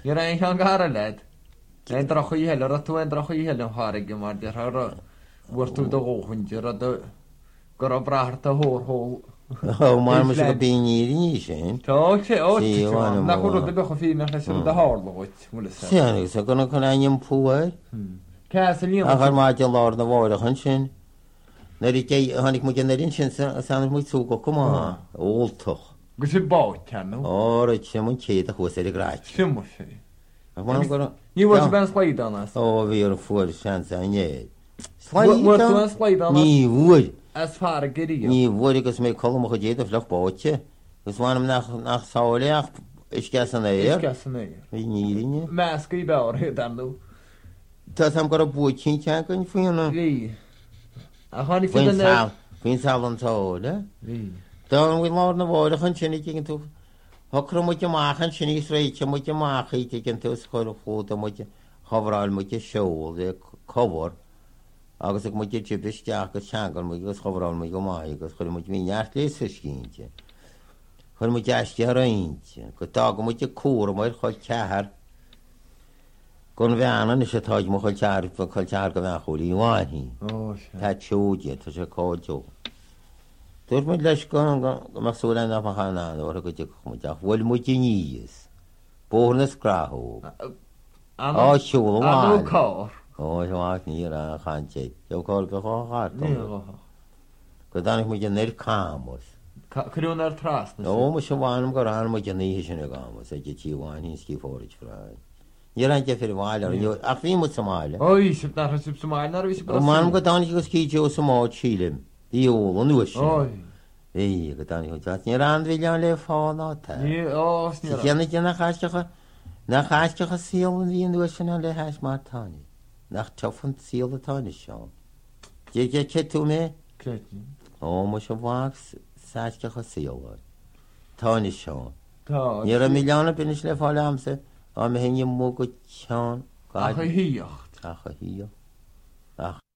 You're a young lad. Ein drach i hel, ar tu ein drach i hel yn harig yma, dyr ar wrtw dy gochyn, dyr ar gyro brahart a hor hol. O, mae'n mynd sy'n byn i'r ni sy'n. O, na chwrw dy bech o ffyn allan sy'n dy hor lwyd. Sy'n, sy'n gwneud yn angen pŵer. Cas yn liam. Ac ar maad yn lawr na fawr o'ch yn sy'n. Na'r i gei, hannig mwyd yn erin sy'n sy'n mwyd sŵg o'ch yma. Oltoch. Gwys i bod can nhw. O, roed sy'n mwyd ceid a chwys ar y graig. Sy'n mwyd fi. Ni was ben slaid on us. O, fi o'r ffwr sy'n sy'n ie. Slaid on us. Ni fwy. As far a gyrru. Ni fwy gos mae colwm o'ch o fflach bodse. Gos fan am nach sawl each isgas yn eir. Isgas yn eir. Fi nir ni. Mas gwy bawr hyd am nhw. Tas am gorau bwyd chi'n tiag yn ffyn nhw. Fi. A chwan i ffyn yn eir. Fi'n sal yn sawl, e? Fi. Da'n wy'n lawr na fawr o'ch yn sy'n i gyn tŵ. Hocr mwyd y mach yn sy'n i sreich a mwyd y mach i gyn tŵ sgwr o chwyd a mwyd y chofral mwyd y siwl, e cofwr. Agus ag mwyd y jibys diach y siangol mwyd y chofral mwyd o mai, agus chwyr mwyd mi'n iach leis ysgyn. Chwyr mwyd iasgi ar ein. Gydag mwyd y cwr mwyd chwyr cahar. Gwrn fe anan eisiau tog mwyd chwyr cahar gyfan chwyr i wan hi. Ta tiwdi, ta se codio. Dwi'n mynd leis gymach sŵl yn af a'ch anan o'r gwydig mwyd ach. Wel mwyd i nis. Bwrnys grahw. O, siwl o wan. Anw cor. O, siwag ni ar a'ch antiau. Diw col gych o'ch ar. Ni o'ch. Gyda'n eich mwyd yn eir camwys. Cyrwn ar tras. O, mwys y wan am goran mwyd yn eich yn y gamwys. A gyd ti wan hi'n sgi ffwrdd ffrau. Ni'r antiau ffyrir wael ar. Ach fi mwyd Somalia. O, isip na rhysip Somalia. Na rhysip Brasil. O, man gyda'n eich gysgeidio o Somalia Chilem. Di ôl yn wysio. Oi. Ei, gyda'n eich gysgeidio. Ni'r anfilion le ffôn o ta. Ni, o, sni'r. Sian eich na chasgach a syl yn fi'n wysio na le has mar tani. Nach toffyn syl y tani sian. Di'r cetw me? Cetw. O, mwys o wag sasgach a syl o. Tani sian. Ni'r a milion o bynys le ffol amser. O, mae hyn i'n mwg o sian. Ach o hiocht. Ach o hiocht. Ach.